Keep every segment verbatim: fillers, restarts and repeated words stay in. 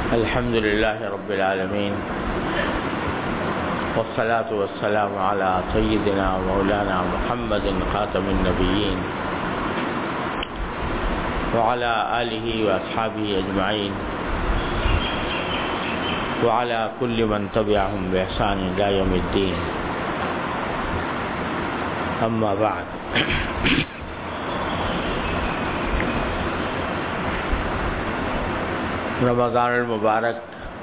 الحمد لله رب العالمين والصلاة والسلام على سيدنا ومولانا محمد خاتم النبيين وعلى آله وأصحابه أجمعين وعلى كل من تبعهم بإحسان إلى يوم الدين. أما بعد، رمضان المبارک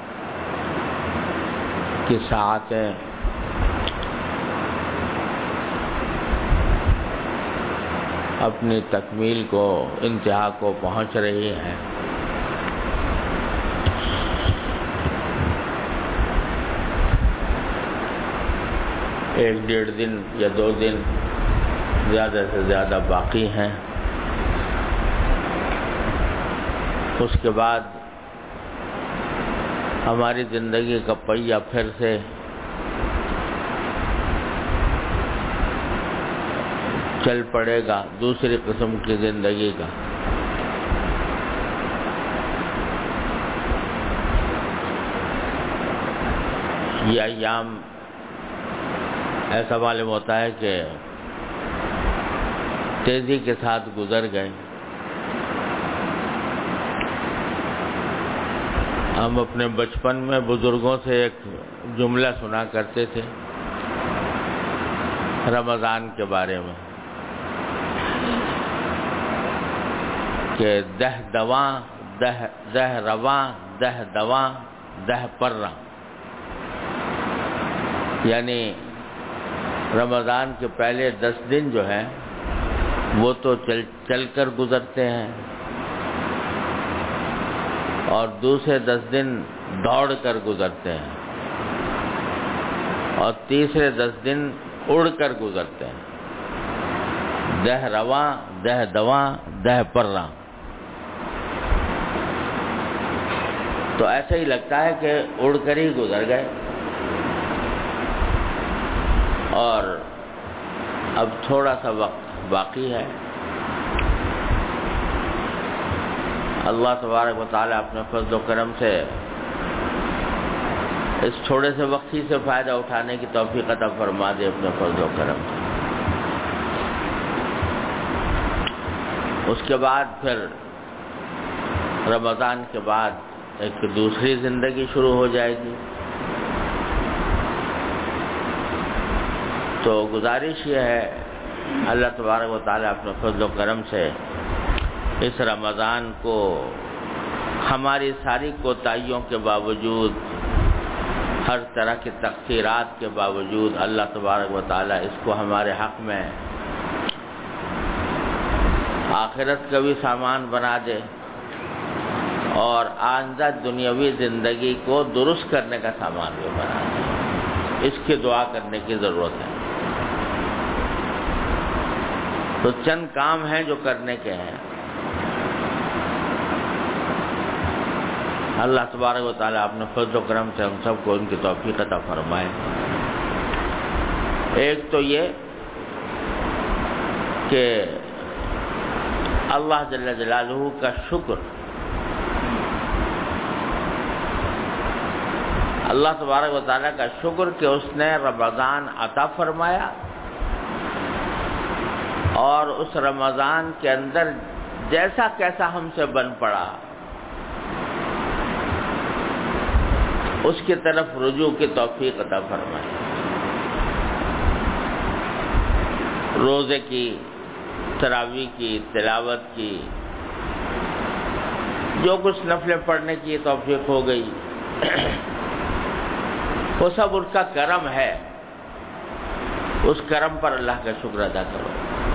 کی ساعتیں اپنی تکمیل کو انتہا کو پہنچ رہی ہیں. ایک ڈیڑھ دن یا دو دن زیادہ سے زیادہ باقی ہیں. اس کے بعد ہماری زندگی کا پہیہ پھر سے چل پڑے گا دوسری قسم کی زندگی کا. یہ ایام ایسا معلوم ہوتا ہے کہ تیزی کے ساتھ گزر گئے. ہم اپنے بچپن میں بزرگوں سے ایک جملہ سنا کرتے تھے رمضان کے بارے میں کہ دہ دواں دہ دہ رواں دہ دواں دہ پرراں، یعنی رمضان کے پہلے دس دن جو ہیں وہ تو چل چل کر گزرتے ہیں اور دوسرے دس دن دوڑ کر گزرتے ہیں اور تیسرے دس دن اڑ کر گزرتے ہیں. دہ رواں دہ دواں دہ پرراں. تو ایسا ہی لگتا ہے کہ اڑ کر ہی گزر گئے اور اب تھوڑا سا وقت باقی ہے. اللہ تبارک و تعالیٰ اپنے فضل و کرم سے اس تھوڑے سے وقت ہی سے فائدہ اٹھانے کی توفیق عطا فرما دے اپنے فضل و کرم سے. اس کے بعد پھر رمضان کے بعد ایک دوسری زندگی شروع ہو جائے گی. تو گزارش یہ ہے اللہ تبارک و تعالیٰ اپنے فضل و کرم سے اس رمضان کو ہماری ساری کوتاہیوں کے باوجود، ہر طرح کی تقصیرات کے باوجود اللہ تبارک و تعالیٰ اس کو ہمارے حق میں آخرت کا بھی سامان بنا دے اور آئندہ دنیاوی زندگی کو درست کرنے کا سامان بھی بنا دے. اس کی دعا کرنے کی ضرورت ہے. تو چند کام ہیں جو کرنے کے ہیں. اللہ تبارک و تعالیٰ اپنے فضل و کرم سے ہم سب کو ان کی توفیق عطا فرمائے. ایک تو یہ کہ اللہ جل جلالہ کا شکر، اللہ تبارک و تعالیٰ کا شکر کہ اس نے رمضان عطا فرمایا اور اس رمضان کے اندر جیسا کیسا ہم سے بن پڑا اس کی طرف رجوع کی توفیق عطا فرمائی. روزے کی، تراویح کی، تلاوت کی، جو کچھ نفلیں پڑھنے کی توفیق ہو گئی وہ سب اس کا کرم ہے. اس کرم پر اللہ کا شکر ادا کرو.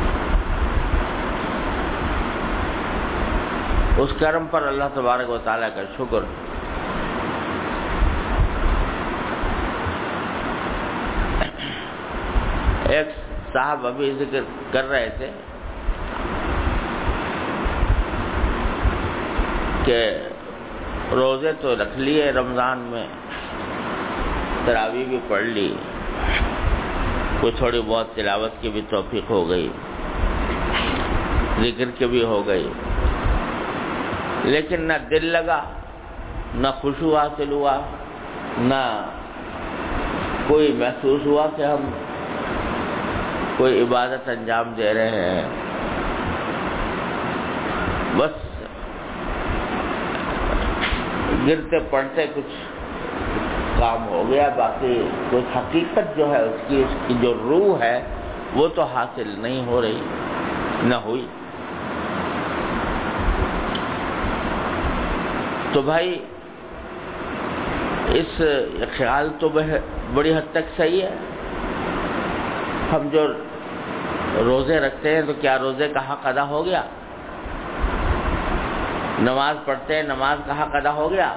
اس کرم پر اللہ تبارک و تعالیٰ کا شکر. ایک صاحب ابھی ذکر کر رہے تھے کہ روزے تو رکھ لیے رمضان میں، تراویح بھی پڑھ لی، کوئی تھوڑی بہت تلاوت کی بھی توفیق ہو گئی، ذکر کی بھی ہو گئی، لیکن نہ دل لگا نہ خشوع حاصل ہوا، نہ کوئی محسوس ہوا کہ ہم کوئی عبادت انجام دے رہے ہیں. بس گرتے پڑتے کچھ کام ہو گیا، باقی کوئی حقیقت جو ہے اس کی اس کی جو روح ہے وہ تو حاصل نہیں ہو رہی، نہ ہوئی. تو بھائی اس خیال تو بڑی حد تک صحیح ہے. ہم جو روزے رکھتے ہیں تو کیا روزے کا حق ادا ہو گیا؟ نماز پڑھتے ہیں، نماز کا حق ادا ہو گیا؟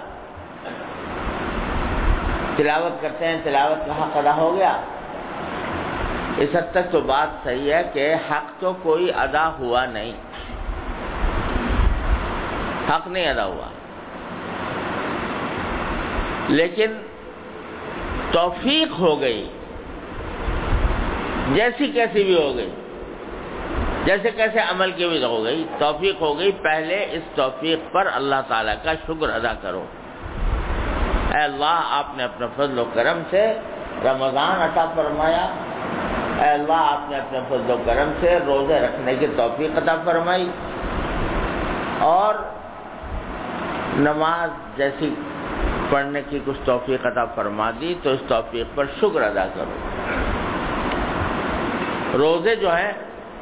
تلاوت کرتے ہیں، تلاوت کا حق ادا ہو گیا؟ اس حد تک تو بات صحیح ہے کہ حق تو کوئی ادا ہوا نہیں، حق نہیں ادا ہوا، لیکن توفیق ہو گئی، جیسی کیسی بھی ہو گئی، جیسے کیسے عمل کی بھی ہو گئی، توفیق ہو گئی. پہلے اس توفیق پر اللہ تعالیٰ کا شکر ادا کرو. اے اللہ، آپ نے اپنے فضل و کرم سے رمضان عطا فرمایا. اے اللہ، آپ نے اپنے فضل و کرم سے روزے رکھنے کی توفیق عطا فرمائی، اور نماز جیسی پڑھنے کی کچھ توفیق عطا فرما دی، تو اس توفیق پر شکر ادا کرو. روزے جو ہیں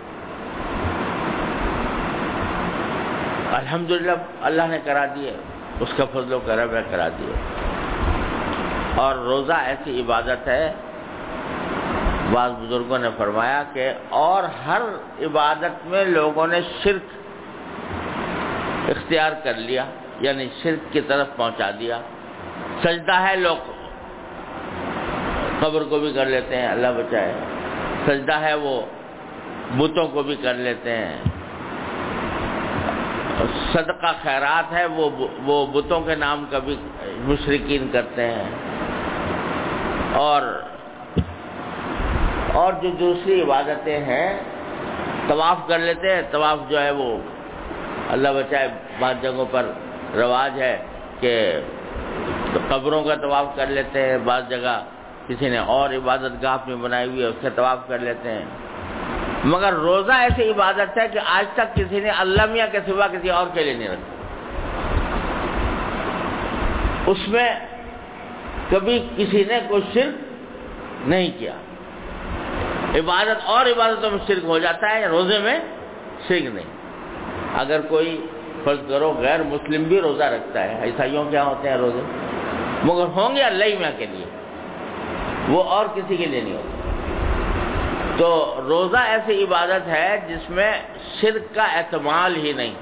الحمدللہ اللہ نے کرا دیے، اس کا فضل و کرم ہے، کرا دیے. اور روزہ ایسی عبادت ہے، بعض بزرگوں نے فرمایا کہ اور ہر عبادت میں لوگوں نے شرک اختیار کر لیا، یعنی شرک کی طرف پہنچا دیا. سجدہ ہے، لوگ قبر کو بھی کر لیتے ہیں، اللہ بچائے. سجدہ ہے وہ بتوں کو بھی کر لیتے ہیں. صدقہ خیرات ہے وہ وہ بتوں کے نام کا بھی مشرکین کرتے ہیں. اور اور جو دوسری عبادتیں ہیں، طواف کر لیتے ہیں. طواف جو ہے وہ اللہ بچائے بعض جگہوں پر رواج ہے کہ قبروں کا طواف کر لیتے ہیں، بعض جگہ کسی نے اور عبادت گاہ اپنی بنائی ہوئی ہے اس کا طواف کر لیتے ہیں. مگر روزہ ایسی عبادت ہے کہ آج تک کسی نے اللہ میاں کے سوا کسی اور کے لیے نہیں رکھا. اس میں کبھی کسی نے کوئی شرک نہیں کیا. عبادت اور عبادتوں میں شرک ہو جاتا ہے، روزے میں شرک نہیں. اگر کوئی فرض کرو غیر مسلم بھی روزہ رکھتا ہے، عیسائیوں کے یہاں ہوتے ہیں روزے، مگر ہوں گے اللہ میاں کے لیے، وہ اور کسی کے لیے نہیں ہوتا. تو روزہ ایسی عبادت ہے جس میں شرک کا احتمال ہی نہیں،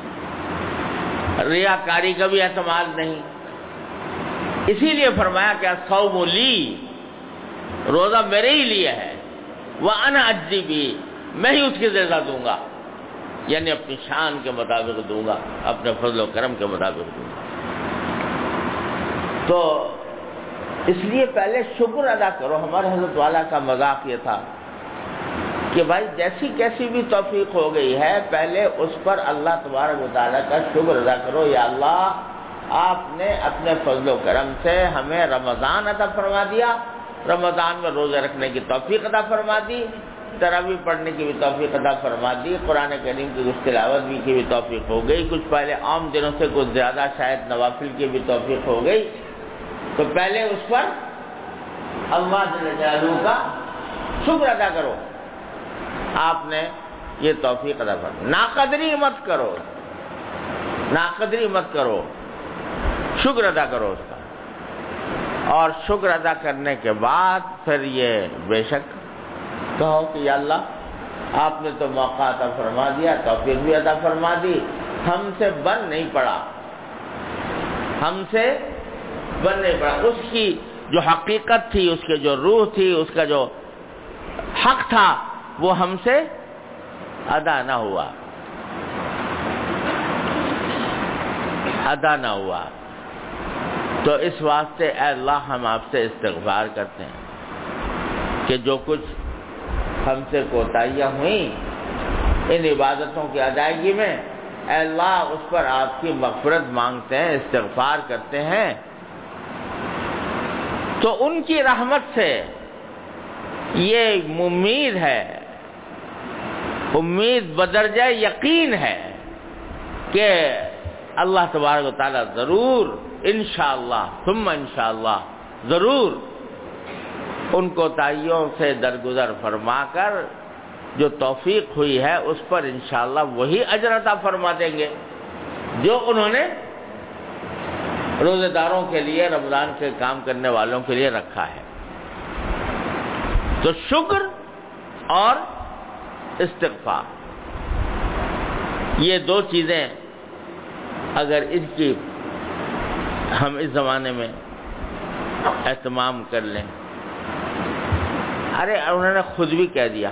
ریاکاری کا بھی احتمال نہیں. اسی لیے فرمایا کہ الصوم لی، روزہ میرے ہی لیے ہے، وَأَنَا أَجْزِي بِهِ، میں ہی اس کی جزا دوں گا، یعنی اپنی شان کے مطابق دوں گا، اپنے فضل و کرم کے مطابق دوں گا. تو اس لیے پہلے شکر ادا کرو. ہمارے حضرت والا کا مذاق یہ تھا کہ بھائی جیسی کیسی بھی توفیق ہو گئی ہے، پہلے اس پر اللہ تبارک و تعالیٰ کا شکر ادا کرو. یا اللہ، آپ نے اپنے فضل و کرم سے ہمیں رمضان عطا فرما دیا، رمضان میں روزے رکھنے کی توفیق عطا فرما دی، تراویح پڑھنے کی بھی توفیق عطا فرما دی، قرآن کریم کی کچھ تلاوت بھی کی بھی توفیق ہو گئی، کچھ پہلے عام دنوں سے کچھ زیادہ شاید نوافل کی بھی توفیق ہو گئی. تو پہلے اس پر اللہ جل جلالہ کا شکر ادا کرو. آپ نے یہ توفیق ادا فرمائی. ناقدری مت کرو، ناقدری مت کرو، شکر ادا کرو اس کا. اور شکر ادا کرنے کے بعد پھر یہ بے شک کہو کہ یا اللہ، آپ نے تو موقع عطا فرما دیا، توفیق بھی عطا فرما دی، ہم سے بن نہیں پڑا، ہم سے بن نہیں پڑا. اس کی جو حقیقت تھی، اس کے جو روح تھی، اس کا جو حق تھا، وہ ہم سے ادا نہ ہوا، ادا نہ ہوا. تو اس واسطے اے اللہ ہم آپ سے استغفار کرتے ہیں کہ جو کچھ ہم سے کوتاہیاں ہوئیں ان عبادتوں کی ادائیگی میں، اے اللہ اس پر آپ کی مغفرت مانگتے ہیں، استغفار کرتے ہیں، تو ان کی رحمت سے یہ امید ہے، امید بدرجہ یقین ہے کہ اللہ تبارک و تعالیٰ ضرور انشاءاللہ ثم انشاءاللہ ضرور ان کوتاہیوں سے درگزر فرما کر جو توفیق ہوئی ہے اس پر انشاءاللہ وہی اجر عطا فرما دیں گے جو انہوں نے روزے داروں کے لیے، رمضان کے کام کرنے والوں کے لیے رکھا ہے۔ تو شکر اور استغفار، یہ دو چیزیں اگر ان کی ہم اس زمانے میں اہتمام کر لیں، ارے انہوں نے خود بھی کہہ دیا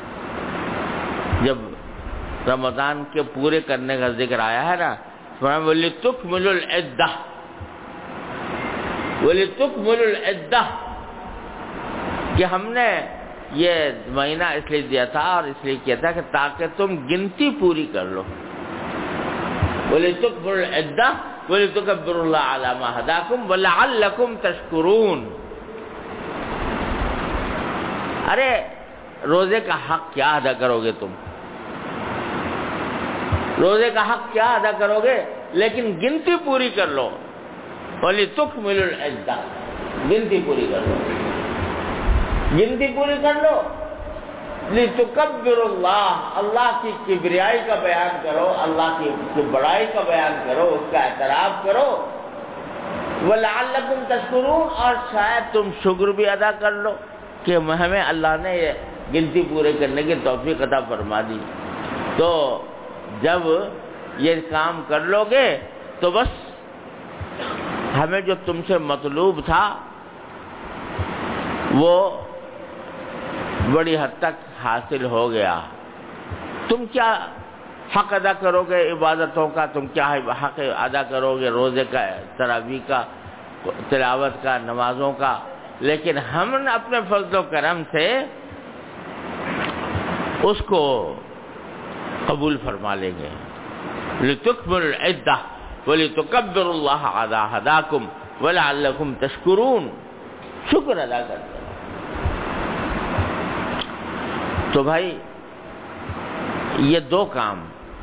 جب رمضان کے پورے کرنے کا ذکر آیا ہے نا، وَلِتُكْمِلُوا الْعِدَّةَ وَلِتُكْمِلُوا الْعِدَّةَ، کہ ہم نے یہ مہینہ اس لیے دیا تھا اور اس لیے کیا تھا کہ تاکہ تم گنتی پوری کر لو۔ وَلِتُكْمِلُوا الْعِدَّةَ وَلِتُكَبِّرُوا اللَّهَ عَلَىٰ مَا هَدَاكُمْ وَلَعَلَّكُمْ تَشْكُرُونَ۔ ارے روزے کا حق کیا ادا کرو گے تم؟ روزے کا حق کیا ادا کرو گے؟ لیکن گنتی پوری کر لو۔ وَلِتُكْمِلُوا الْعِدَّةَ، گنتی پوری کر لو، گنتی پوری کر لو۔ لِتُكَبِّرُوا اللَّهَ، اللہ کی کبریائی کا بیان کرو، اللہ کی بڑائی کا بیان کرو، اس کا اعتراف کرو۔ وَلَعَلَّكُمْ تَشْكُرُونَ، اور شاید تم شکر بھی ادا کر لو کہ ہمیں اللہ نے یہ گنتی پورے کرنے کی توفیق عطا فرما دی۔ تو جب یہ کام کر لو گے تو بس ہمیں جو تم سے مطلوب تھا وہ بڑی حد تک حاصل ہو گیا۔ تم کیا حق ادا کرو گے عبادتوں کا، تم کیا حق ادا کرو گے روزے کا، تراویح کا، تلاوت کا، نمازوں کا، لیکن ہم نے اپنے فضل و کرم سے اس کو قبول فرما لیں گے۔ لِتُكْمِلُوا الْعِدَّةَ وَلِتُكَبِّرُوا اللَّهَ عَلَىٰ هَدَاكُمْ وَلَعَلَّكُمْ تَشْكُرُونَ، شکر ادا کرتے ہیں۔ تو بھائی یہ دو کام،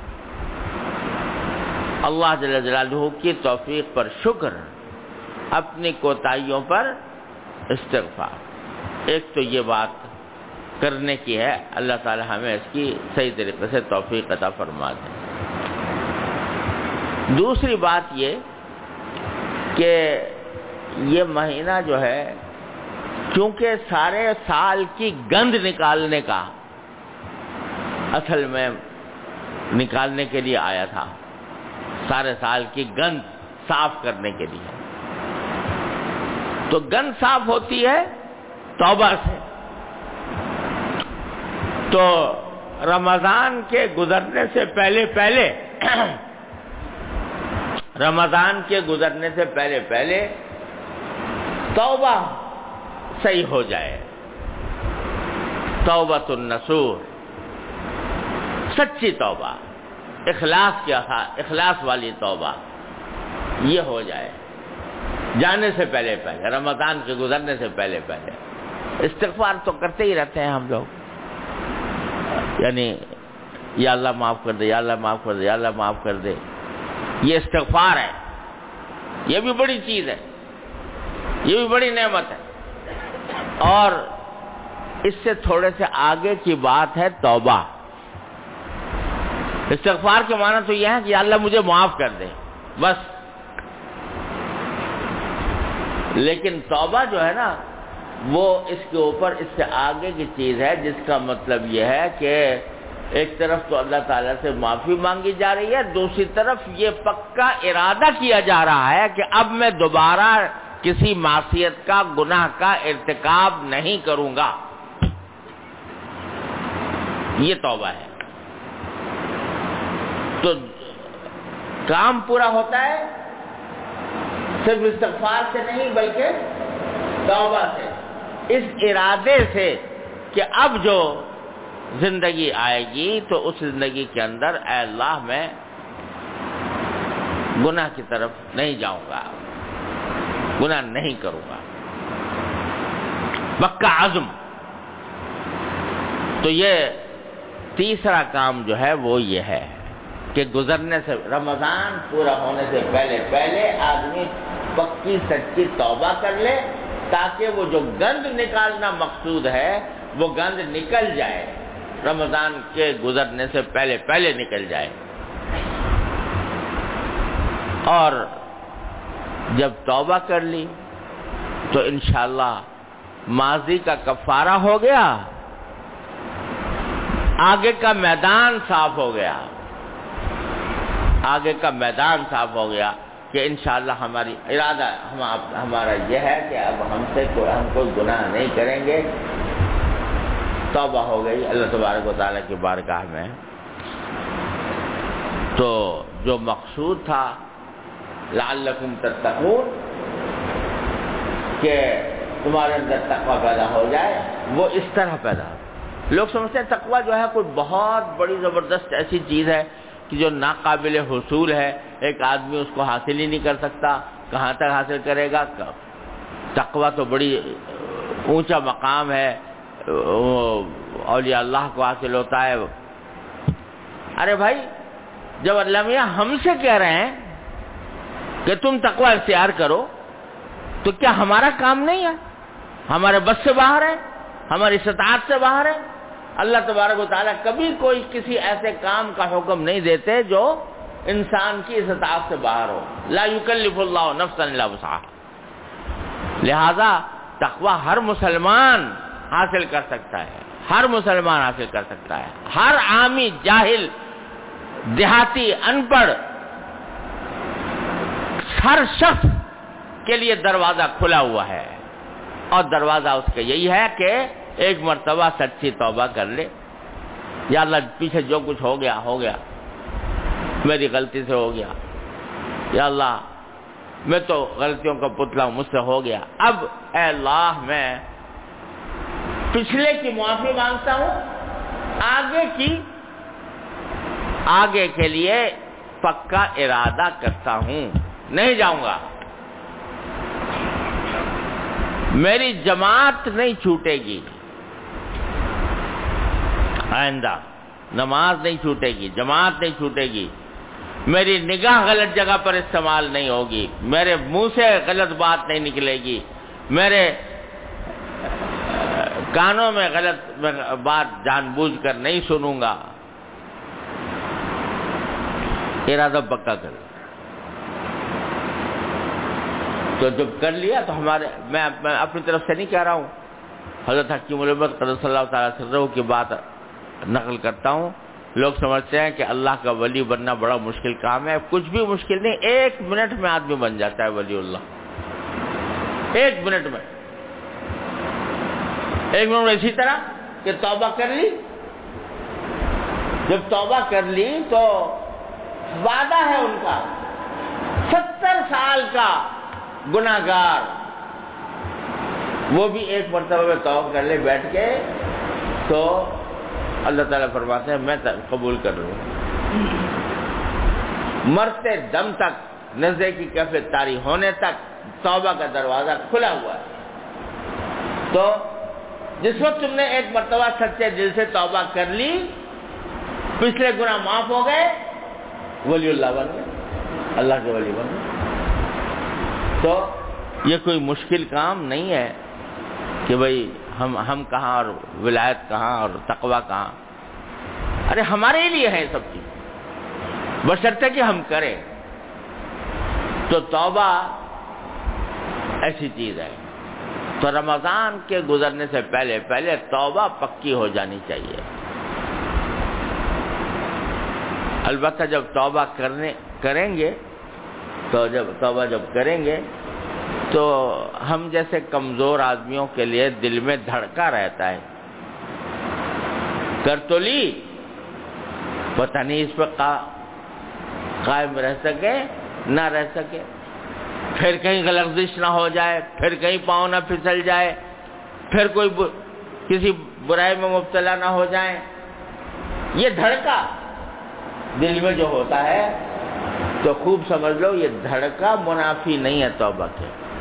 اللہ جل جلالہ کی توفیق پر شکر، اپنی کوتاہیوں پر استغفار، ایک تو یہ بات کرنے کی ہے، اللہ تعالی ہمیں اس کی صحیح طریقے سے توفیق عطا فرما دے۔ دوسری بات یہ کہ یہ مہینہ جو ہے چونکہ سارے سال کی گند نکالنے کا اصل میں نکالنے کے لیے آیا تھا، سارے سال کی گند صاف کرنے کے لیے، تو گند صاف ہوتی ہے توبہ سے۔ تو رمضان کے گزرنے سے پہلے پہلے رمضان کے گزرنے سے پہلے پہلے توبہ صحیح ہو جائے، توبۃ النصوح، سچی توبہ، اخلاص کیا تھا، اخلاص والی توبہ یہ ہو جائے جانے سے پہلے پہلے، رمضان کے گزرنے سے پہلے پہلے۔ استغفار تو کرتے ہی رہتے ہیں ہم لوگ، یعنی یا اللہ معاف کر دے، یا اللہ معاف کر دے، یا اللہ معاف کر دے، یہ استغفار ہے، یہ بھی بڑی چیز ہے، یہ بھی بڑی نعمت ہے۔ اور اس سے تھوڑے سے آگے کی بات ہے توبہ۔ استغفار کے معنی تو یہ ہے کہ یا اللہ مجھے معاف کر دے، بس۔ لیکن توبہ جو ہے نا وہ اس کے اوپر اس سے آگے کی چیز ہے، جس کا مطلب یہ ہے کہ ایک طرف تو اللہ تعالیٰ سے معافی مانگی جا رہی ہے، دوسری طرف یہ پکا ارادہ کیا جا رہا ہے کہ اب میں دوبارہ کسی معصیت کا، گناہ کا ارتکاب نہیں کروں گا۔ یہ توبہ ہے۔ تو کام پورا ہوتا ہے صرف استغفار سے نہیں بلکہ توبہ سے، اس ارادے سے کہ اب جو زندگی آئے گی تو اس زندگی کے اندر اے اللہ میں گناہ کی طرف نہیں جاؤں گا، گناہ نہیں کروں گا، پکا عزم۔ تو یہ تیسرا کام جو ہے وہ یہ ہے کہ گزرنے سے، رمضان پورا ہونے سے پہلے پہلے آدمی پکی سچی توبہ کر لے، تاکہ وہ جو گند نکالنا مقصود ہے وہ گند نکل جائے، رمضان کے گزرنے سے پہلے پہلے نکل جائے۔ اور جب توبہ کر لی تو انشاءاللہ ماضی کا کفارہ ہو گیا، آگے کا میدان صاف ہو گیا، آگے کا میدان صاف ہو گیا کہ انشاءاللہ ہماری ارادہ ہم ہمارا یہ ہے کہ اب ہم سے کوئی ہم کوئی گناہ نہیں کریں گے، توبہ ہو گئی اللہ تبارک و تعالیٰ کی بارگاہ میں۔ تو جو مقصود تھا لعلکم تتقون کہ تمہارے اندر تقوی پیدا ہو جائے، وہ اس طرح پیدا ہو۔ لوگ سمجھتے ہیں تقوی جو ہے کوئی بہت بڑی زبردست ایسی چیز ہے کہ جو ناقابل حصول ہے، ایک آدمی اس کو حاصل ہی نہیں کر سکتا، کہاں تک حاصل کرے گا؟ تقوی تو بڑی اونچا مقام ہے، اولیاء اللہ کو حاصل ہوتا ہے۔ ارے بھائی، جب اللہ میاں ہم سے کہہ رہے ہیں کہ تم تقوی اختیار کرو تو کیا ہمارا کام نہیں ہے؟ ہمارے بس سے باہر ہے، ہماری استطاعت سے باہر ہے؟ اللہ تبارک و تعالیٰ کبھی کوئی کسی ایسے کام کا حکم نہیں دیتے جو انسان کی استطاعت سے باہر ہو۔ لا یکلف اللہ نفسا الا وسعها۔ لہذا تقوی ہر مسلمان حاصل کر سکتا ہے، ہر مسلمان حاصل کر سکتا ہے، ہر عامی، جاہل، دیہاتی، ان پڑھ، ہر شخص کے لیے دروازہ کھلا ہوا ہے، اور دروازہ اس کا یہی ہے کہ ایک مرتبہ سچی توبہ کر لے، یا اللہ پیچھے جو کچھ ہو گیا ہو گیا، میری غلطی سے ہو گیا، یا اللہ میں تو غلطیوں کا پتلا ہوں، مجھ سے ہو گیا، اب اے اللہ میں پچھلے کی معافی مانگتا ہوں، آگے کی آگے کے لیے پکا ارادہ کرتا ہوں، نہیں جاؤں گا، میری جماعت نہیں چھوٹے گی، آئندہ نماز نہیں چھوٹے گی، جماعت نہیں چھوٹے گی، میری نگاہ غلط جگہ پر استعمال نہیں ہوگی، میرے منہ سے غلط بات نہیں نکلے گی، میرے کانوں میں غلط بات جان بوجھ کر نہیں سنوں گا، ارادہ پکا کر۔ تو جب کر لیا تو ہمارے میں اپنی طرف سے نہیں کہہ رہا ہوں، حضرت حکیم الامت قدس اللہ تعالیٰ سرہ کی بات نقل کرتا ہوں۔ لوگ سمجھتے ہیں کہ اللہ کا ولی بننا بڑا مشکل کام ہے، کچھ بھی مشکل نہیں، ایک منٹ میں آدمی بن جاتا ہے ولی اللہ، ایک منٹ میں، ایک منٹ میں۔ اسی طرح کہ توبہ کر لی، جب توبہ کر لی تو وعدہ ہے ان کا، ستر سال کا گناہگار وہ بھی ایک مرتبہ میں توبہ کر لے بیٹھ کے تو اللہ تعالیٰ فرماتے ہیں میں قبول کر لوں، مرتے دم تک، نزدے کی کیفیت طاری ہونے تک توبہ کا دروازہ کھلا ہوا ہے۔ تو جس وقت تم نے ایک مرتبہ سچے دل سے توبہ کر لی، پچھلے گناہ معاف ہو گئے، ولی اللہ بن گئے، اللہ کے ولی بن گئے۔ تو یہ کوئی مشکل کام نہیں ہے کہ بھئی ہم ہم کہاں اور ولایت کہاں اور تقوی کہاں، ارے ہمارے لیے ہے سب چیز، بشرطے کہ ہم کریں۔ تو توبہ ایسی چیز ہے، تو رمضان کے گزرنے سے پہلے پہلے توبہ پکی ہو جانی چاہیے۔ البتہ جب توبہ کرنے کریں گے تو جب توبہ جب کریں گے تو ہم جیسے کمزور آدمیوں کے لیے دل میں دھڑکا رہتا ہے، کر تو لی، پتہ نہیں اس پہ قائم رہ سکے نہ رہ سکے، پھر کہیں لغزش نہ ہو جائے، پھر کہیں پاؤں نہ پھسل جائے، پھر کوئی ب... کسی برائی میں مبتلا نہ ہو جائیں۔ یہ دھڑکا دل میں جو ہوتا ہے تو تو خوب سمجھ لو یہ دھڑکا منافی نہیں ہے توبہ کے،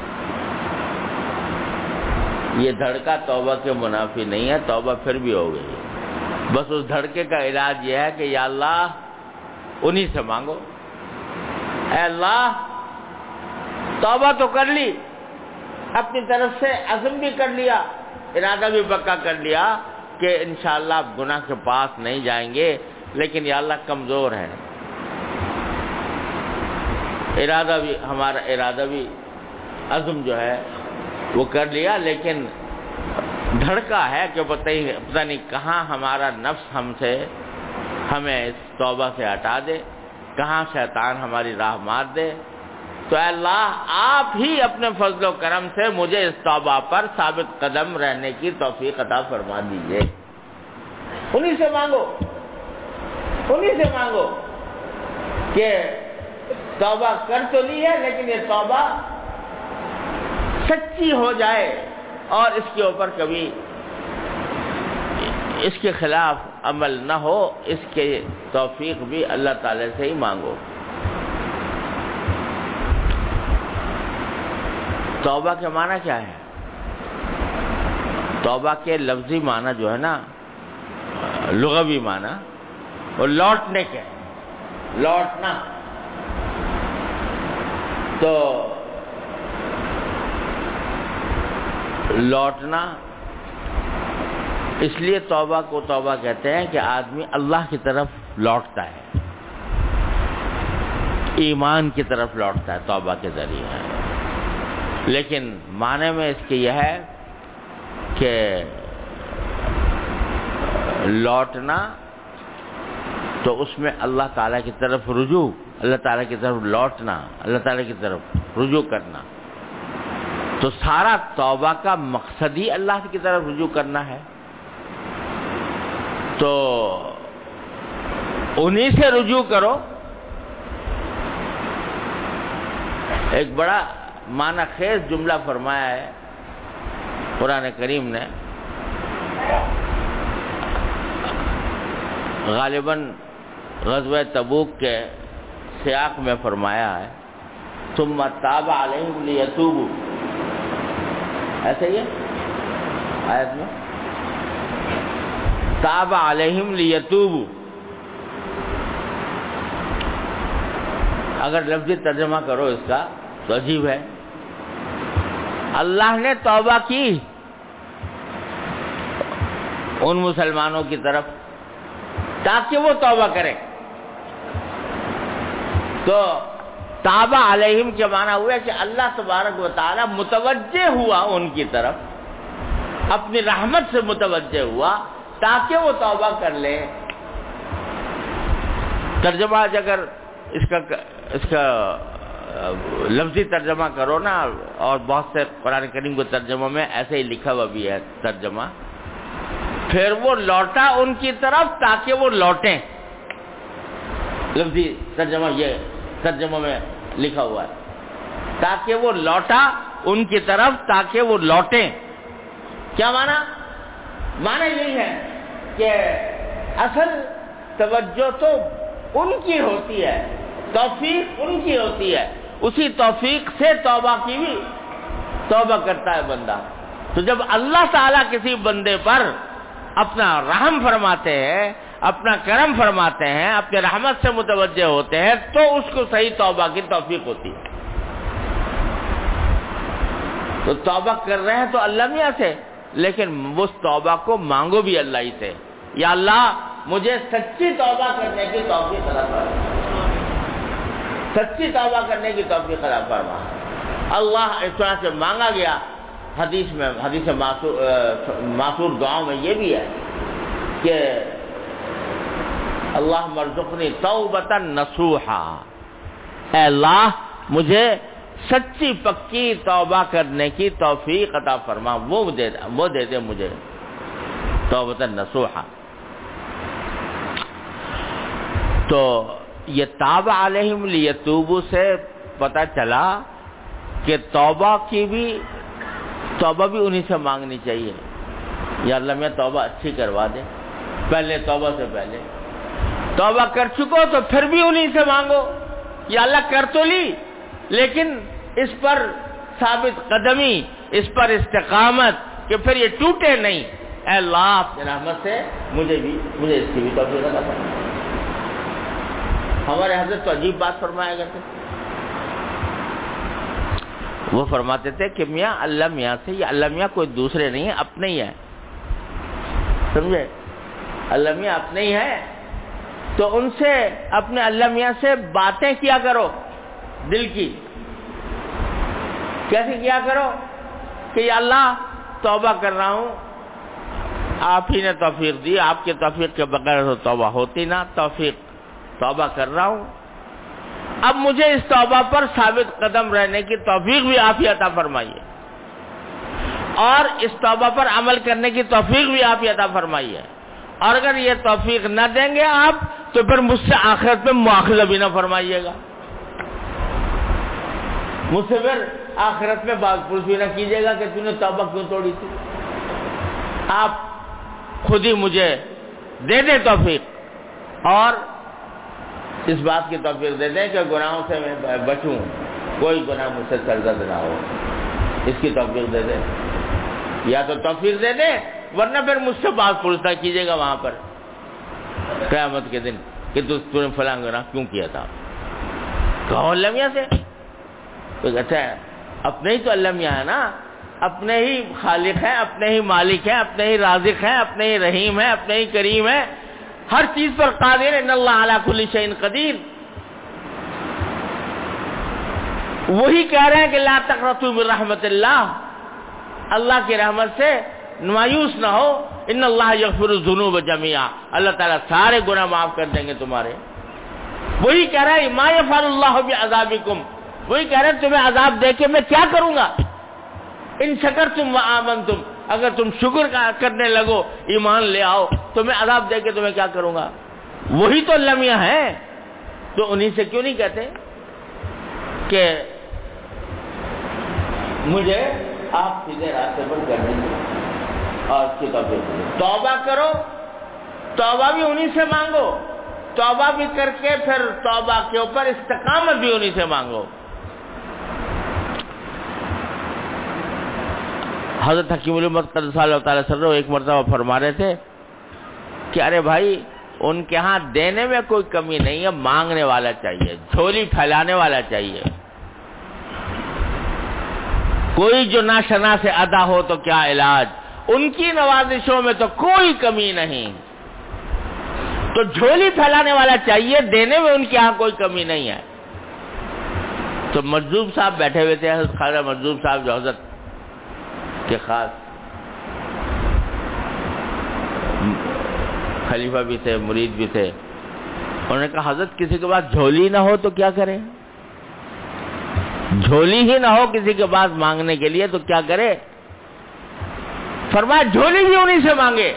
یہ دھڑکا توبہ کے منافی نہیں ہے، توبہ پھر بھی ہو گئی ہے۔ بس اس دھڑکے کا علاج یہ ہے کہ یا اللہ انہی سے مانگو، اے اللہ توبہ تو کر لی، اپنی طرف سے عزم بھی کر لیا، ارادہ بھی پکا کر لیا کہ انشاءاللہ اب گناہ کے پاس نہیں جائیں گے، لیکن یا اللہ کمزور ہے، ارادہ بھی ہمارا ارادہ بھی عزم جو ہے وہ کر لیا، لیکن دھڑکا ہے کہ پتہ ہی پتہ نہیں کہاں ہمارا نفس ہم سے ہمیں اس توبہ سے ہٹا دے، کہاں شیطان ہماری راہ مار دے۔ تو اے اللہ آپ ہی اپنے فضل و کرم سے مجھے اس توبہ پر ثابت قدم رہنے کی توفیق عطا فرما دیجئے۔ انہی سے مانگو، انہی سے مانگو کہ توبہ کر تو لی ہے لیکن یہ توبہ سچی ہو جائے اور اس کے اوپر کبھی اس کے خلاف عمل نہ ہو، اس کے توفیق بھی اللہ تعالی سے ہی مانگو۔ توبہ کے معنی کیا ہے؟ توبہ کے لفظی معنی جو ہے نا، لغوی معنی، وہ لوٹنے کے، لوٹنا۔ تو لوٹنا اس لیے توبہ کو توبہ کہتے ہیں کہ آدمی اللہ کی طرف لوٹتا ہے، ایمان کی طرف لوٹتا ہے توبہ کے ذریعے۔ لیکن معنی میں اس کے یہ ہے کہ لوٹنا تو اس میں اللہ تعالیٰ کی طرف رجوع، اللہ تعالیٰ کی طرف لوٹنا، اللہ تعالیٰ کی طرف رجوع کرنا۔ تو سارا توبہ کا مقصد ہی اللہ کی طرف رجوع کرنا ہے، تو انہی سے رجوع کرو۔ ایک بڑا معنی خیز جملہ فرمایا ہے قرآن کریم نے، غالباً غزوہ تبوک کے سیاق میں فرمایا ہے، ثم تاب علیہم لیتوبوا، ایسے ہی ہے آیت میں، تاب علیہم لیتوبوا۔ اگر لفظی ترجمہ کرو اس کا تو عجیب ہے، اللہ نے توبہ کی ان مسلمانوں کی طرف تاکہ وہ توبہ کریں۔ تو تابع علیہم کے معنی ہوا کہ اللہ تبارک و تعالی متوجہ ہوا ان کی طرف، اپنی رحمت سے متوجہ ہوا تاکہ وہ توبہ کر لیں۔ ترجمہ اگر اس کا اس کا لفظی ترجمہ کرو نا، اور بہت سے قرآن کریم کے ترجموں میں ایسے ہی لکھا ہوا بھی ہے ترجمہ، پھر وہ لوٹا ان کی طرف تاکہ وہ لوٹیں، لفظی ترجمہ یہ ترجمہ میں لکھا ہوا ہے، تاکہ وہ لوٹا ان کی طرف تاکہ وہ لوٹیں۔ کیا معنی؟ معنی یہی ہے کہ اصل توجہ تو ان کی ہوتی ہے، توفیق ان کی ہوتی ہے، اسی توفیق سے توبہ کی بھی توبہ کرتا ہے بندہ۔ تو جب اللہ تعالیٰ کسی بندے پر اپنا رحم فرماتے ہیں، اپنا کرم فرماتے ہیں، اپنے رحمت سے متوجہ ہوتے ہیں، تو اس کو صحیح توبہ کی توفیق ہوتی ہے۔ تو توبہ کر رہے ہیں تو اللہ میاں سے، لیکن اس توبہ کو مانگو بھی اللہ ہی سے، یا اللہ مجھے سچی توبہ کرنے کی توفیق عطا فرما، سچی توبہ کرنے کی توفیق عطا فرما۔ اللہ اس طرح سے مانگا گیا، حدیث میں، حدیث معصور دعاؤں میں یہ بھی ہے کہ اللہ مرزقنی توبۃ نصوحا، اے اللہ مجھے سچی پکی توبہ کرنے کی توفیق عطا فرما، وہ دے وہ دے دے مجھے توبۃ نصوحا۔ تو یہ تاب علیہم لیتوبوا سے پتہ چلا کہ توبہ کی بھی توبہ بھی انہی سے مانگنی چاہیے، یا اللہ میں توبہ اچھی کروا دے، پہلے توبہ سے پہلے توبہ کر چکو تو پھر بھی انہی سے مانگو، یا اللہ کر تو لی لیکن اس پر ثابت قدمی، اس پر استقامت کہ پھر یہ ٹوٹے نہیں. اے اللہ اپنی رحمت سے مجھے بھی مجھے اس کی بھی توفیق عطا فرما. ہمارے حضرت تو عجیب بات فرمایا کرتے، وہ فرماتے تھے کہ میاں اللہ میاں سے، یہ اللہ میاں کوئی دوسرے نہیں ہے، اپنے ہی ہے. سمجھے؟ اللہ میاں اپنے ہی ہے، تو ان سے اپنے اللہ میاں سے باتیں کیا کرو دل کی. کیسے کیا کرو کہ یا اللہ توبہ کر رہا ہوں، آپ ہی نے توفیق دی، آپ کے توفیق کے بغیر تو توبہ ہوتی نہ. توفیق توبہ کر رہا ہوں، اب مجھے اس توبہ پر ثابت قدم رہنے کی توفیق بھی آپ ہی عطا فرمائیے، اور اس توبہ پر عمل کرنے کی توفیق بھی آپ ہی عطا فرمائیے. اور اگر یہ توفیق نہ دیں گے آپ تو پھر مجھ سے آخرت میں مواخذہ بھی نہ فرمائیے گا، مجھ سے پھر آخرت میں بات پوچھ بھی نہ کیجیے گا کہ تم نے توبہ کیوں توڑی تھی. آپ خود ہی مجھے دے دیں توفیق، اور اس بات کی توفیق دے دیں کہ گناہوں سے میں بچوں، کوئی گناہ مجھ سے سرزد نہ ہو. اس کی توفیق دے دیں، یا تو توفیق دے دیں ورنہ پھر مجھ سے بات پوچھتا کیجیے گا وہاں پر قیامت کے دن کہ تو نے فلاں گناہ کیوں کیا تھا. کہو اللہ میاں سے. تو کہتا ہے اپنے ہی تو اللہ میاں ہے نا، اپنے ہی خالق ہیں، اپنے ہی مالک ہیں، اپنے ہی رازق ہیں، اپنے ہی رحیم ہیں، اپنے ہی کریم ہیں، ہر چیز پر قادر ہے. ان اللہ علی کل شیء قدیر. وہی کہہ رہے ہیں کہ لا تقنطوا من رحمت اللہ، اللہ کی رحمت سے مایوس نہ ہو. ان اللہ یغفر الذنوب جميعا، اللہ تعالیٰ سارے گناہ معاف کر دیں گے تمہارے. وہی کہہ رہا ہے ما یفعل اللہ بعذابکم، وہی کہہ رہے ہیں تمہیں عذاب دے کے میں کیا کروں گا. ان شکرتم وآمنتم، اگر تم شکر کرنے لگو، ایمان لے آؤ، تو میں عذاب دے کے تمہیں کیا کروں گا. وہی تو اللہ میاں ہیں، تو انہی سے کیوں نہیں کہتے کہ مجھے آپ سیدھے راستے پر کر دیجیے اور اس کی توفیق دیں. توبہ کرو، توبہ بھی انہی سے مانگو، توبہ بھی کر کے پھر توبہ کے اوپر استقامت بھی انہی سے مانگو. حضرت حکیم الامت قدس اللہ تعالی سرہ ایک مرتبہ فرما رہے تھے کہ ارے بھائی ان کے ہاں دینے میں کوئی کمی نہیں ہے، مانگنے والا چاہیے، جھولی پھیلانے والا چاہیے. کوئی جو ناشنا سے ادا ہو تو کیا علاج، ان کی نوازشوں میں تو کوئی کمی نہیں. تو جھولی پھیلانے والا چاہیے، دینے میں ان کے ہاں کوئی کمی نہیں ہے. تو مجذوب صاحب بیٹھے ہوئے تھے، حضرت خواجہ مجذوب صاحب جو حضرت کے خاص خلیفہ بھی تھے، مرید بھی تھے. انہوں نے کہا حضرت کسی کے پاس جھولی نہ ہو تو کیا کریں، جھولی ہی نہ ہو کسی کے پاس مانگنے کے لیے تو کیا کرے. فرمایا جھولی بھی انہی سے مانگے،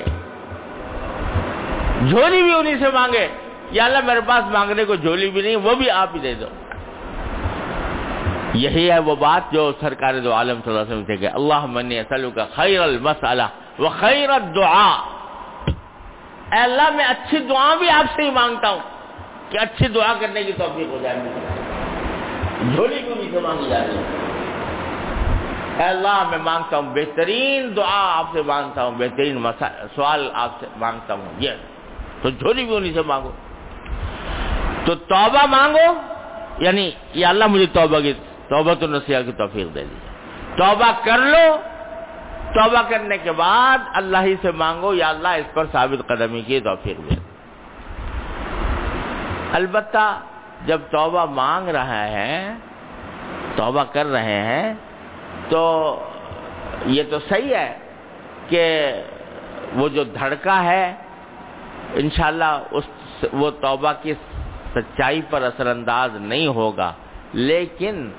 جھولی بھی انہی سے مانگے. یا اللہ میرے پاس مانگنے کو جھولی بھی نہیں، وہ بھی آپ ہی دے دو. یہی ہے وہ بات جو سرکار دو عالم صلی اللہ علیہ وسلم سے کہ اللہم انی اسألک خیر المسئلہ و خیر الدعاء. اے اللہ میں اچھی دعا بھی آپ سے ہی مانگتا ہوں کہ اچھی دعا کرنے کی توفیق ہو جائے مجھے. جھولی بھی نہیں سے مانگی جا رہی ہے. اے اللہ میں مانگتا ہوں بہترین دعا آپ سے مانگتا ہوں، بہترین سوال آپ سے مانگتا ہوں. یہ تو جھولی بھی انہی سے مانگو. تو توبہ مانگو، یعنی یا اللہ مجھے توبہ کی توبۃ النصیحہ کی توفیق دے دیجیے. توبہ کر لو، توبہ کرنے کے بعد اللہ ہی سے مانگو یا اللہ اس پر ثابت قدمی کی توفیق دے. البتہ جب توبہ مانگ رہا ہے، توبہ کر رہے ہیں، تو یہ تو صحیح ہے کہ وہ جو دھڑکا ہے انشاءاللہ اس وہ توبہ کی سچائی پر اثر انداز نہیں ہوگا، لیکن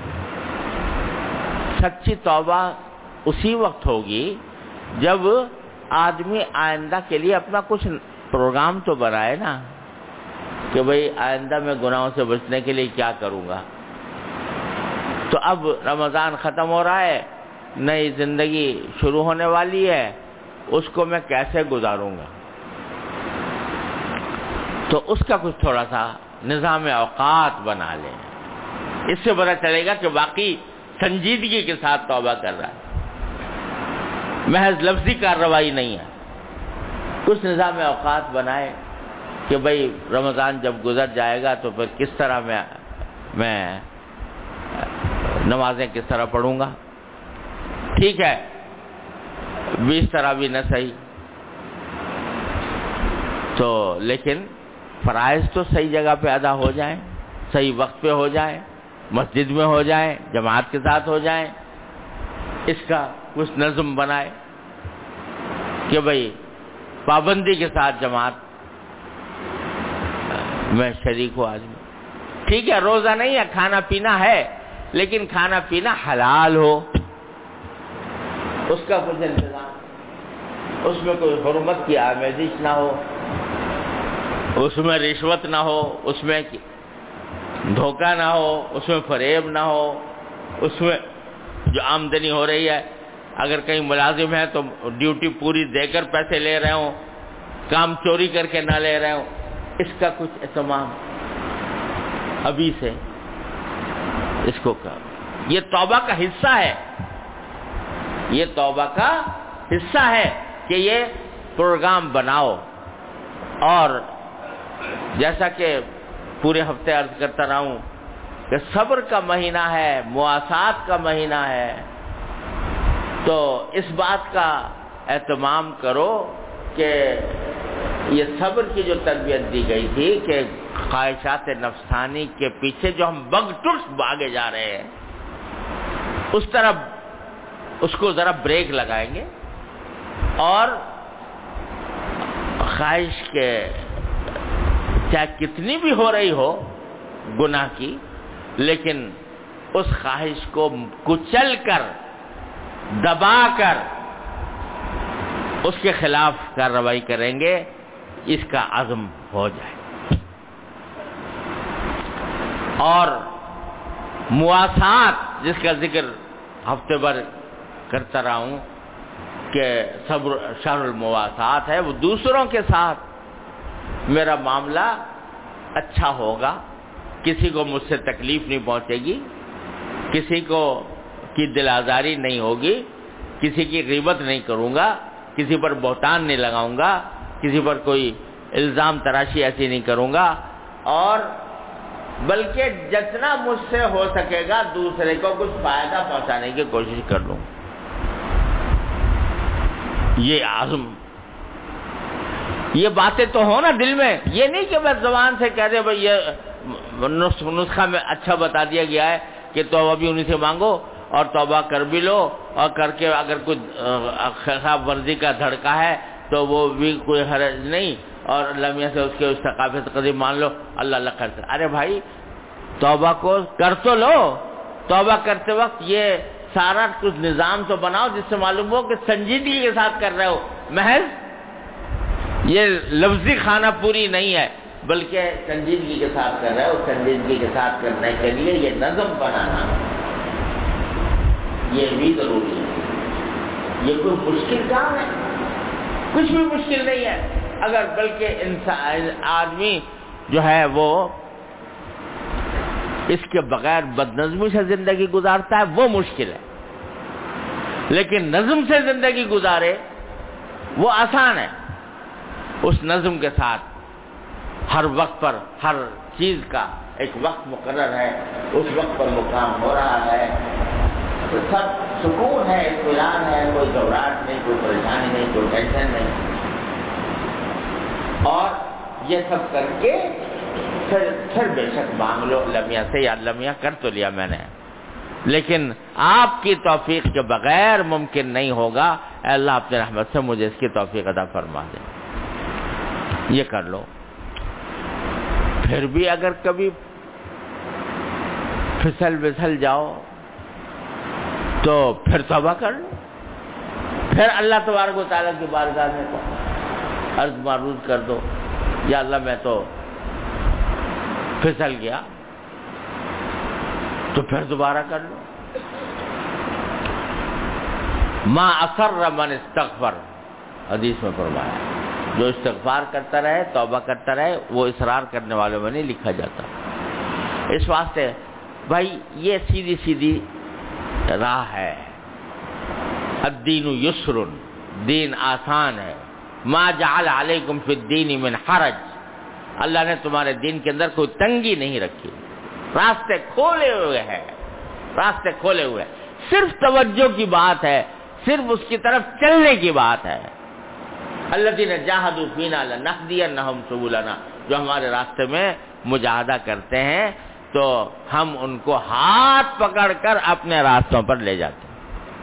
سچی توبہ اسی وقت ہوگی جب آدمی آئندہ کے لیے اپنا کچھ پروگرام تو بنائے نا کہ بھئی آئندہ میں گناہوں سے بچنے کے لیے کیا کروں گا. تو اب رمضان ختم ہو رہا ہے، نئی زندگی شروع ہونے والی ہے، اس کو میں کیسے گزاروں گا. تو اس کا کچھ تھوڑا سا نظام اوقات بنا لیں. اس سے پتہ چلے گا کہ واقعی سنجیدگی کے ساتھ توبہ کر رہا ہے، محض لفظی کارروائی نہیں ہے. کچھ نظام اوقات بنائے کہ بھئی رمضان جب گزر جائے گا تو پھر کس طرح میں میں نمازیں کس طرح پڑھوں گا. ٹھیک ہے، بیس طرح بھی نہ صحیح تو، لیکن فرائض تو صحیح جگہ پہ ادا ہو جائیں، صحیح وقت پہ ہو جائیں، مسجد میں ہو جائیں، جماعت کے ساتھ ہو جائیں. اس کا کچھ نظم بنائے کہ بھئی پابندی کے ساتھ جماعت میں شریک ہو آدمی. ٹھیک ہے، روزہ نہیں ہے، کھانا پینا ہے، لیکن کھانا پینا حلال ہو، اس کا کچھ انتظام، اس میں کوئی حرمت کی آمیزش نہ ہو، اس میں رشوت نہ ہو، اس میں دھوکہ نہ ہو، اس میں فریب نہ ہو، اس میں جو آمدنی ہو رہی ہے، اگر کہیں ملازم ہے تو ڈیوٹی پوری دے کر پیسے لے رہے ہوں، کام چوری کر کے نہ لے رہے ہوں. اس کا کچھ اہتمام ابھی سے اس کو کر. یہ توبہ کا حصہ ہے، یہ توبہ کا حصہ ہے کہ یہ پروگرام بناؤ. اور جیسا کہ پورے ہفتے عرض کرتا رہا ہوں کہ صبر کا مہینہ ہے، مواسات کا مہینہ ہے، تو اس بات کا اہتمام کرو کہ یہ صبر کی جو تربیت دی گئی تھی کہ خواہشات نفسانی کے پیچھے جو ہم بگٹرس بھاگے جا رہے ہیں، اس طرف اس کو ذرا بریک لگائیں گے اور خواہش کے چاہے کتنی بھی ہو رہی ہو گناہ کی، لیکن اس خواہش کو کچل کر، دبا کر اس کے خلاف کارروائی کریں گے، اس کا عزم ہو جائے. اور مواسات جس کا ذکر ہفتے بھر کرتا رہا ہوں کہ صبر شہر المواسات ہے، وہ دوسروں کے ساتھ میرا معاملہ اچھا ہوگا، کسی کو مجھ سے تکلیف نہیں پہنچے گی، کسی کو کی دل آزاری نہیں ہوگی، کسی کی غیبت نہیں کروں گا، کسی پر بہتان نہیں لگاؤں گا، کسی پر کوئی الزام تراشی ایسی نہیں کروں گا، اور بلکہ جتنا مجھ سے ہو سکے گا دوسرے کو کچھ فائدہ پہنچانے کی کوشش کر لوں. یہ عزم، یہ باتیں تو ہو نا دل میں، یہ نہیں کہ بس زبان سے کہہ دے بھائی یہ نسخہ میں اچھا بتا دیا گیا ہے کہ توبہ بھی انہیں سے مانگو اور توبہ کر بھی لو، اور کر کے اگر کوئی خلاف ورزی کا دھڑکا ہے تو وہ بھی کوئی حرج نہیں، اور اللہ میاں سے اس کے اس ثقافت قدیم مان لو، اللہ اللہ کرتے. ارے بھائی توبہ کو کر تو لو، توبہ کرتے وقت یہ سارا کچھ نظام تو بناؤ جس سے معلوم ہو کہ سنجیدگی کے ساتھ کر رہے ہو، محض یہ لفظی خانہ پوری نہیں ہے بلکہ سنجیدگی کے ساتھ کر رہے ہو. سنجیدگی کے ساتھ کرنے کے لیے یہ نظم بنانا یہ بھی ضروری ہے. یہ کوئی مشکل کام ہے؟ کچھ بھی مشکل نہیں ہے. اگر بلکہ انسان آدمی جو ہے وہ اس کے بغیر بدنظمی سے زندگی گزارتا ہے وہ مشکل ہے، لیکن نظم سے زندگی گزارے وہ آسان ہے. اس نظم کے ساتھ ہر وقت پر ہر چیز کا ایک وقت مقرر ہے، اس وقت پر مقام ہو رہا ہے، تو سب سکون ہے، اطمینان ہے، کوئی گھبراہٹ نہیں، کوئی پریشانی نہیں، کوئی ٹینشن نہیں. اور یہ سب کر کے پھر پھر بے شک مانگ لو اللہ میاں سے، یا اللہ میاں کر تو لیا میں نے، لیکن آپ کی توفیق کے بغیر ممکن نہیں ہوگا. اے اللہ اپنے رحمت سے مجھے اس کی توفیق عطا فرما دے. یہ کر لو. پھر بھی اگر کبھی پھسل وسل جاؤ تو پھر توبہ کر لو، پھر اللہ تبارک و تعالیٰ کی بارگاہ میں عرض معروض کر دو، یا اللہ میں تو پھسل گیا، تو پھر دوبارہ کر لو. ما اصر من استغفر حدیث میں فرمایا جو استغفار کرتا رہے، توبہ کرتا رہے، وہ اصرار کرنے والوں میں نہیں لکھا جاتا۔ اس واسطے بھائی یہ سیدھی سیدھی راہ ہے۔ الدین یسر، دین آسان ہے۔ ما جعل علیکم فی الدین من حرج، اللہ نے تمہارے دین کے اندر کوئی تنگی نہیں رکھی، راستے کھولے ہوئے ہیں، راستے کھولے ہوئے ہیں۔ صرف توجہ کی بات ہے، صرف اس کی طرف چلنے کی بات ہے۔ الذین جاہدوا فینا لنہدینہم سبلنا، جو ہمارے راستے میں مجاہدہ کرتے ہیں تو ہم ان کو ہاتھ پکڑ کر اپنے راستوں پر لے جاتے ہیں۔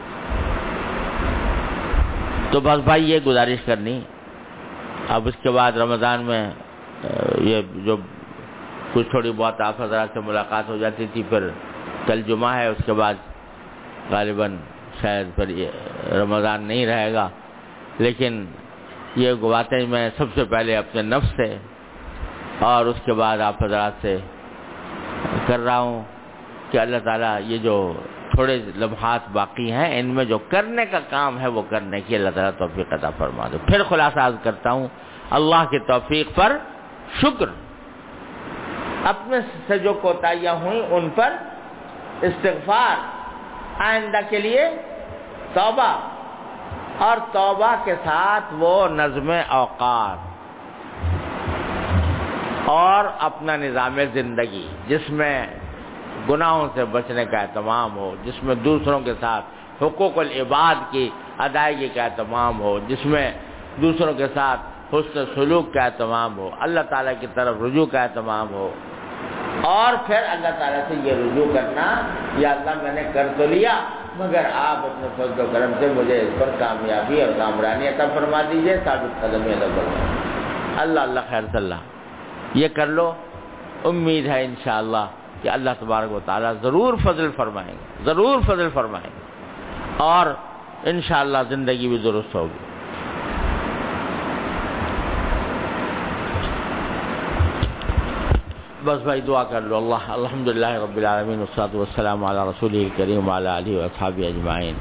تو بس بھائی یہ گزارش کرنی۔ اب اس کے بعد رمضان میں یہ جو کچھ تھوڑی بہت آپ حضرات سے ملاقات ہو جاتی تھی، پھر کل جمعہ ہے، اس کے بعد غالباً شاید پھر یہ رمضان نہیں رہے گا، لیکن یہ باتیں میں سب سے پہلے اپنے نفس سے اور اس کے بعد آپ حضرات سے کر رہا ہوں کہ اللہ تعالیٰ یہ جو تھوڑے لمحات باقی ہیں ان میں جو کرنے کا کام ہے وہ کرنے کی اللہ تعالیٰ توفیق عطا فرما دے۔ پھر خلاصہ عرض کرتا ہوں، اللہ کی توفیق پر شکر، اپنے سے جو کوتاہیاں ہوئیں ان پر استغفار، آئندہ کے لیے توبہ، اور توبہ کے ساتھ وہ نظم اوقات اور اپنا نظام زندگی جس میں گناہوں سے بچنے کا اہتمام ہو، جس میں دوسروں کے ساتھ حقوق العباد کی ادائیگی کا اہتمام ہو، جس میں دوسروں کے ساتھ حسن سلوک کا اہتمام ہو، اللہ تعالیٰ کی طرف رجوع کا اہتمام ہو، اور پھر اللہ تعالیٰ سے یہ رجوع کرنا، یا اللہ میں نے کر تو لیا مگر آپ اپنے فضل و کرم سے مجھے اس پر کامیابی اور کامرانی عطا فرما دیجئے، ثابت قدمی عطا فرما۔ اللہ اللہ خیر صلی اللہ، یہ کر لو، امید ہے انشاءاللہ کہ اللہ تبارک و تعالیٰ ضرور فضل فرمائیں گے، ضرور فضل فرمائیں گے، اور انشاءاللہ زندگی بھی درست ہوگی۔ بس بھائی دعا کر لو۔ اللہ الحمدللہ رب العالمین والصلاۃ والسلام علی رسولہ الکریم وعلی آلہ واصحابہ اجمعین۔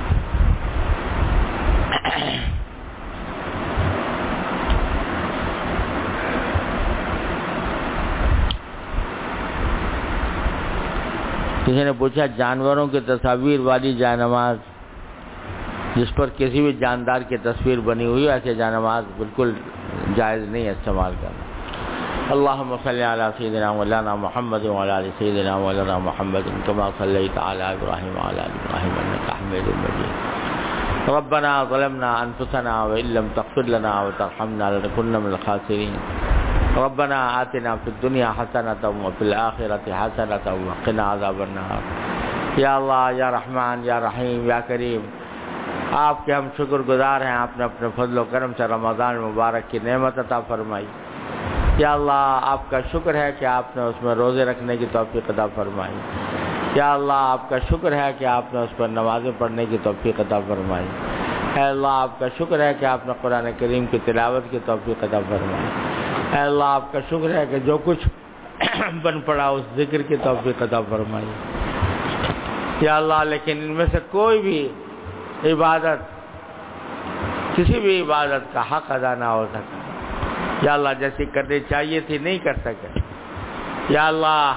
کسی نے پوچھا جانوروں کی تصاویر والی جائے نماز جس پر کسی بھی جاندار کی تصویر بنی ہوئی، ایسے جائے نماز بالکل جائز نہیں ہے استعمال کرنا۔ اللهم صل على سيدنا مولانا محمد وعلى ال سيدنا مولانا محمد كما صليت على ابراهيم وعلى ال ابراهيم انك حميد مجيد۔ ربنا ظلمنا انفسنا وان لم تغفر لنا وترحمنا لنكن من الخاسرين۔ ربنا آتنا في الدنيا حسنة وفي الآخرة حسنة وقنا عذاب النار۔ یا اللہ، یا رحمان، یا رحیم، یا کریم، آپ کے ہم شکر گزار ہیں، آپ نے اپنے فضل و کرم سے رمضان مبارک کی نعمت عطا فرمائی۔ یا اللہ، آپ کا شکر ہے کہ آپ نے اس میں روزے رکھنے کی توفیق عطا فرمائی۔ یا اللہ، آپ کا شکر ہے کہ آپ نے اس پر نمازیں پڑھنے کی توفیق عطا فرمائی۔ اے اللہ، آپ کا شکر ہے کہ آپ نے قرآن کریم کی تلاوت کی توفیق عطا فرمائی۔ اے اللہ، آپ کا شکر ہے کہ جو کچھ بن پڑا اس ذکر کی توفیق عطا فرمائی۔ یا اللہ، لیکن ان میں سے کوئی بھی عبادت، کسی بھی عبادت کا حق ادا نہ ہو سکا۔ یا اللہ، جیسی کرنی چاہیے تھی نہیں کر سکے۔ یا اللہ،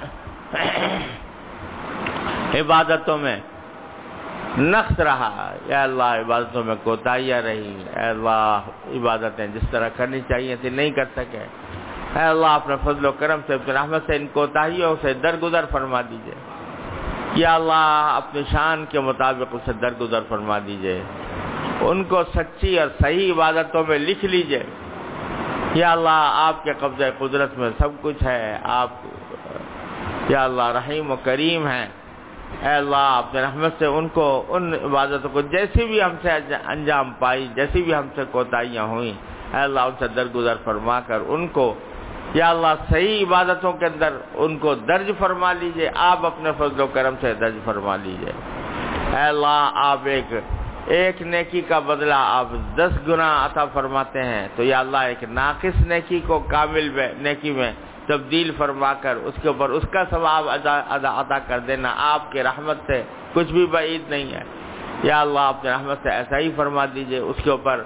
عبادتوں میں نقص رہا، یا اللہ عبادتوں میں کوتاہیاں رہی، اے اللہ عبادتیں جس طرح کرنی چاہیے تھی نہیں کر سکے، اے اللہ اپنے فضل و کرم سے، اپنے رحمت سے ان کوتاہیوں سے درگزر فرما دیجئے۔ یا اللہ، اپنی شان کے مطابق اسے درگزر فرما دیجئے، ان کو سچی اور صحیح عبادتوں میں لکھ لیجئے۔ یا اللہ، آپ کے قبضہ قدرت میں سب کچھ ہے، آپ یا اللہ رحیم و کریم ہیں۔ اے اللہ، اپنے رحمت سے ان کو، ان عبادتوں کو جیسی بھی ہم سے انجام پائی، جیسی بھی ہم سے کوتاہیاں ہوئیں، اے اللہ ان سے درگزر فرما کر ان کو یا اللہ صحیح عبادتوں کے اندر ان کو درج فرما لیجئے، آپ اپنے فضل و کرم سے درج فرما لیجئے۔ اے اللہ، آپ ایک ایک نیکی کا بدلہ آپ دس گنا عطا فرماتے ہیں، تو یا اللہ ایک ناقص نیکی کو کامل نیکی میں تبدیل فرما کر اس کے اوپر اس کا ثواب ادا عطا کر دینا آپ کی رحمت سے کچھ بھی بعید نہیں ہے۔ یا اللہ، اپنے رحمت سے ایسا ہی فرما دیجئے، اس کے اوپر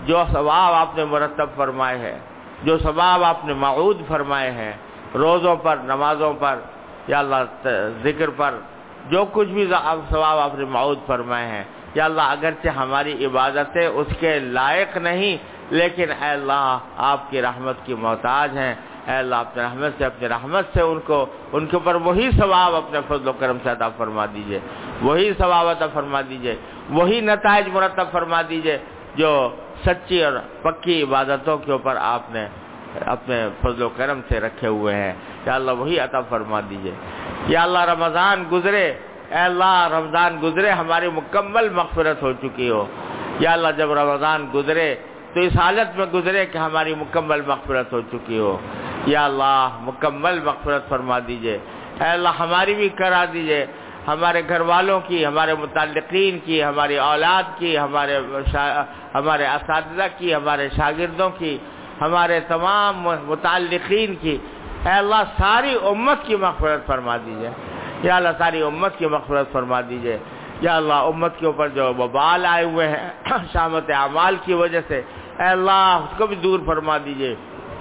جو ثواب آپ نے مرتب فرمائے ہیں، جو ثواب آپ نے موعود فرمائے ہیں روزوں پر، نمازوں پر، یا اللہ ذکر پر، جو کچھ بھی ثواب آپ نے موعود فرمائے ہیں، یا اللہ اگرچہ ہماری عبادتیں اس کے لائق نہیں، لیکن اے اللہ آپ کی رحمت کی محتاج ہیں، اے اللہ اپنے رحمت سے اپنے رحمت سے ان کو ان کے اوپر وہی ثواب اپنے فضل و کرم سے عطا فرما دیجئے، وہی ثواب عطا فرما دیجئے، وہی نتائج مرتب فرما دیجئے جو سچی اور پکی عبادتوں کے اوپر آپ نے اپنے فضل و کرم سے رکھے ہوئے ہیں، یا اللہ وہی عطا فرما دیجئے۔ یا اللہ رمضان گزرے، اے اللہ رمضان گزرے ہماری مکمل مغفرت ہو چکی ہو، یا اللہ جب رمضان گزرے تو اس حالت میں گزرے کہ ہماری مکمل مغفرت ہو چکی ہو، یا اللہ مکمل مغفرت فرما دیجئے، اے اللہ ہماری بھی کرا دیجئے، ہمارے گھر والوں کی، ہمارے متعلقین کی، ہماری اولاد کی، ہمارے شا... ہمارے اساتذہ کی، ہمارے شاگردوں کی، ہمارے تمام متعلقین کی، اے اللہ ساری امت کی مغفرت فرما دیجئے، یا اللہ ساری امت کی مغفرت فرما دیجئے، یا اللہ امت کے اوپر جو وبال آئے ہوئے ہیں شامت اعمال کی وجہ سے، اے اللہ اس کو بھی دور فرما دیجئے۔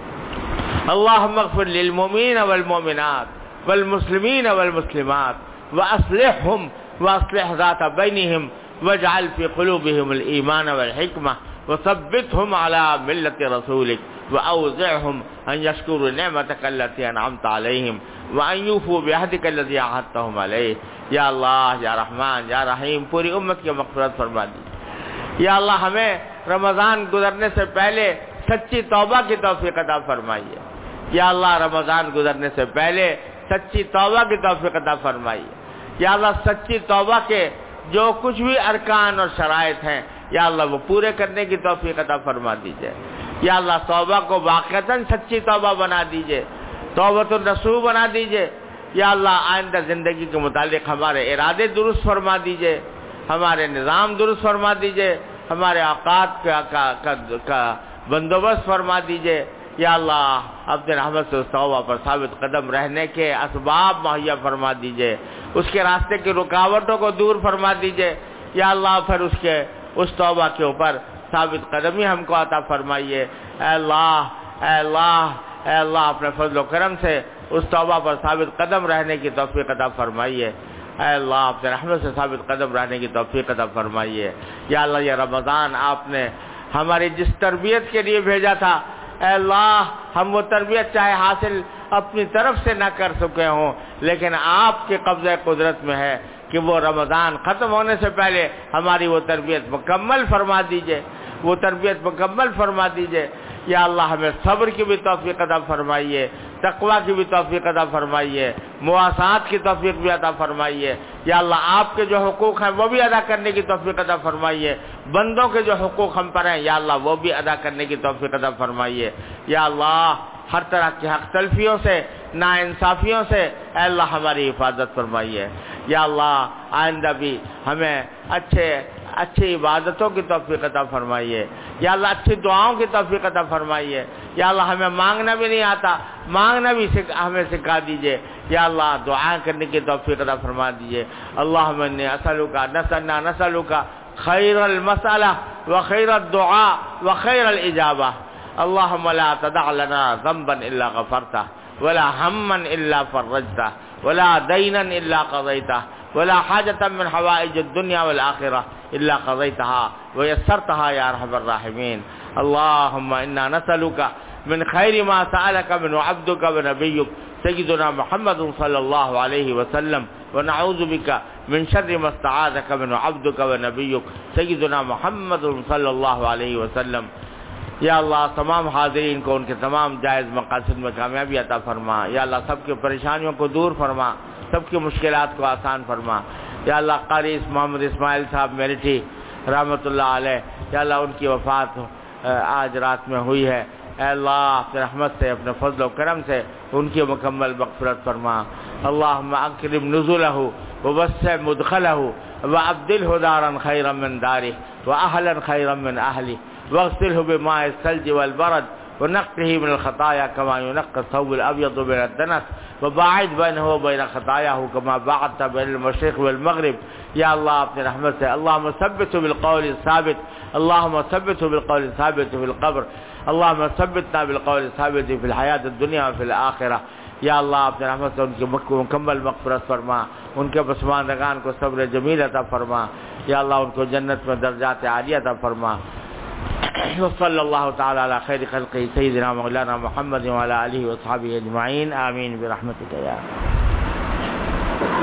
اللہم اغفر للمؤمنین والمؤمنات والمسلمین والمسلمات واصلحهم واصلح ذات بینہم واجعل فی قلوبہم الایمان والحکمہ وثبتهم على ملة رسولک وأوزعهم أن يشكروا نعمتك التي أنعمت عليهم وأن يوفوا بعهدك الذي عاهدتهم عليه۔ یا اللہ یا رحمان یا رحیم پوری امت کی مغفرت فرما دی۔ یا اللہ ہمیں رمضان گزرنے سے پہلے سچی توبہ کی توفیق عطا فرمائیے، یا اللہ رمضان گزرنے سے پہلے سچی توبہ کی توفیق عطا فرمائیے، یا اللہ سچی توبہ کے جو کچھ بھی ارکان اور شرائط ہیں یا اللہ وہ پورے کرنے کی توفیق عطا فرما دیجئے، یا اللہ توبہ کو واقعتاً سچی توبہ بنا دیجئے، توبۃ النصوح بنا دیجئے، یا اللہ آئندہ زندگی کے متعلق ہمارے ارادے درست فرما دیجئے، ہمارے نظام درست فرما دیجئے، ہمارے اوقات کا, کا, کا, کا بندوبست فرما دیجئے، یا اللہ اپنے رحمت سے اس توبہ پر ثابت قدم رہنے کے اسباب مہیا فرما دیجئے، اس کے راستے کی رکاوٹوں کو دور فرما دیجئے، یا اللہ پھر اس کے اس توبہ کے اوپر ثابت قدمی ہم کو عطا فرمائیے، اے اللہ اے اللہ اے اللہ اپنے فضل و کرم سے اس توبہ پر ثابت قدم رہنے کی توفیق عطا فرمائیے، اے اللہ اپنے رحمت سے ثابت قدم رہنے کی توفیق عطا فرمائیے۔ یا اللہ یہ رمضان آپ نے ہماری جس تربیت کے لیے بھیجا تھا، اے اللہ ہم وہ تربیت چاہے حاصل اپنی طرف سے نہ کر سکے ہوں، لیکن آپ کے قبضہ قدرت میں ہے کہ وہ رمضان ختم ہونے سے پہلے ہماری وہ تربیت مکمل فرما دیجئے، وہ تربیت مکمل فرما دیجئے۔ یا اللہ ہمیں صبر کی بھی توفیق عطا فرمائیے، تقوی کی بھی توفیق عطا فرمائیے، مواسات کی توفیق بھی عطا فرمائیے، یا اللہ آپ کے جو حقوق ہیں وہ بھی ادا کرنے کی توفیق عطا فرمائیے، بندوں کے جو حقوق ہم پر ہیں یا اللہ وہ بھی ادا کرنے کی توفیق عطا فرمائیے، یا اللہ ہر طرح کی حق تلفیوں سے، ناانصافیوں سے اے اللہ ہماری حفاظت فرمائیے، یا اللہ آئندہ بھی ہمیں اچھے اچھی عبادتوں کی توفیق عطا فرمائیے، یا اللہ اچھی دعاؤں کی توفیق عطا فرمائیے، یا اللہ ہمیں مانگنا بھی نہیں آتا، مانگنا بھی ہمیں سکھا دیجئے، یا اللہ دعائیں کرنے کی توفیق عطا فرما دیجئے۔ اللہم انی اسألک نسألنا نسألک خیر المسألہ وخیر الدعاء وخیر الاجابہ، اللہم لا تدع لنا ذنبا الا غفرتہ ولا ہما الا فرجتہ ولا دینا الا قضیتہ ولا حاجة من حوائج الدنيا والآخرة إلا قضيتها ويسرتها يا أرحم الراحمين۔ اللهم إنا نسألك من خير ما سألك من عبدك ونبيك سيدنا محمد صلى الله عليه وسلم، ونعوذ بك من شر ما استعاذك من عبدك ونبيك سيدنا محمد صلى الله عليه وسلم۔ یا اللہ تمام حاضرین کو ان کے تمام جائز مقاصد میں کامیابی عطا فرما، یا اللہ سب کی پریشانیوں کو دور فرما، سب کی مشکلات کو آسان فرما، یا اللہ قاری محمد اسماعیل صاحب میرٹھی رحمۃ اللہ علیہ، یا اللہ ان کی وفات آج رات میں ہوئی ہے، اے اللہ اپنے رحمت سے اپنے فضل و کرم سے ان کی مکمل مغفرت فرما۔ اللہم اکرم نزلہ ووسع مدخلہ وابدلہ دارا خیرا من دارہ واہلا خیرا من اہلہ واغسلہ بماء الثلج والبرد ونقه من الخطايا كما ينقى الثوب الأبيض من الدنس وباعد بينه وبين خطاياه كما باعدت بين المشرق والمغرب یا اللہ اپنے رحمت سے اللہم ثبتہ بالقول الثابت اللہم ثبتہ بالقول الثابت فی القبر اللہم ثبتنا بالقول الثابت فی الحیات الدنیا وفی الآخرہ. یا اللہ اپنے رحمت سے ان کی مکمل مغفرت فرما، ان کے پسماندگان کو صبر جمیل عطا فرما. یا اللہ ان کو جنت میں درجات عالیہ عطا فرما. وصلی اللہ تعالی علی خیر خلقہ سیدنا مولانا محمد وعلی آلہ وصحبہ اجمعین. آمین برحمتک یا